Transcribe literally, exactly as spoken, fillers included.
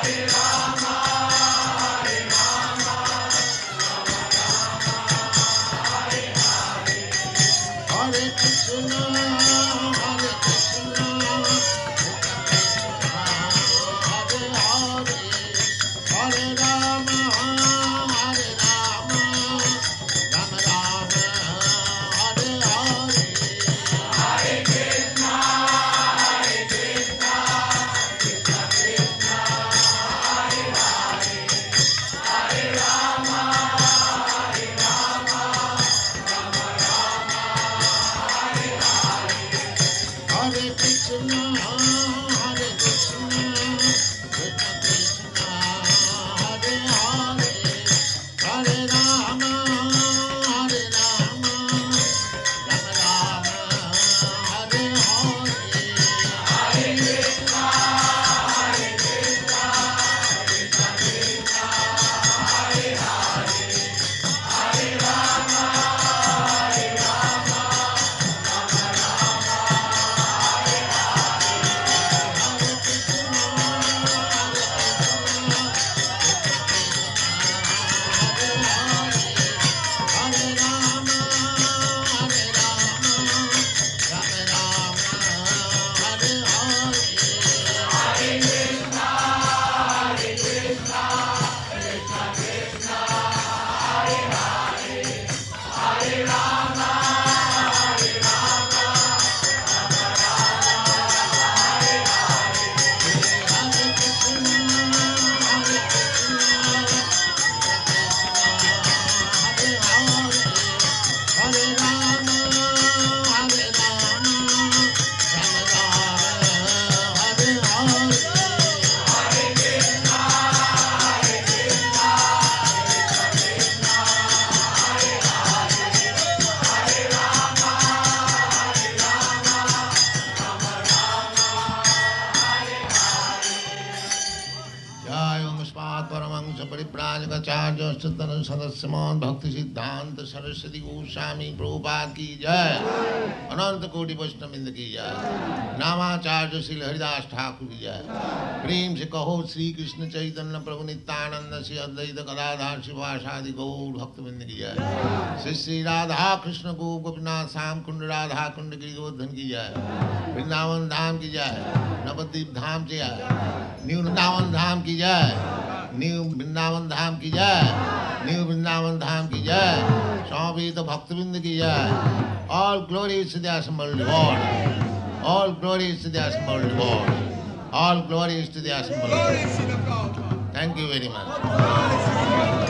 सदस्यमान भक्ति सिद्धांत सरस्वती गोस्वामी प्रभुपाद की जय। अनंत कोटि वैष्णववृंद की जय। नामाचार्य श्री हरिदास ठाकुर की जय। प्रेम से कहो श्री कृष्ण चैतन्य प्रभु नित्यानंद श्री अद्वैत गदाधर शिवासादि गौर भक्तवृंद की जय। श्री श्री राधा कृष्ण को गोपीनाथ श्याम कुंड राधा कुंड गिरिगोवर्धन की जय। वृंदावन धाम की जय। नवद्वीप धाम की जय। न्यू वृंदावन धाम की जय। न्यू वृंदावन धाम की जय। न्यू वृंदावन धाम की जय। स्वामी तो भक्तवृंद की जय। All glories to the assembled Lord. All glories to the assembled Lord. All glories to the assembled Lord. Thank you very much.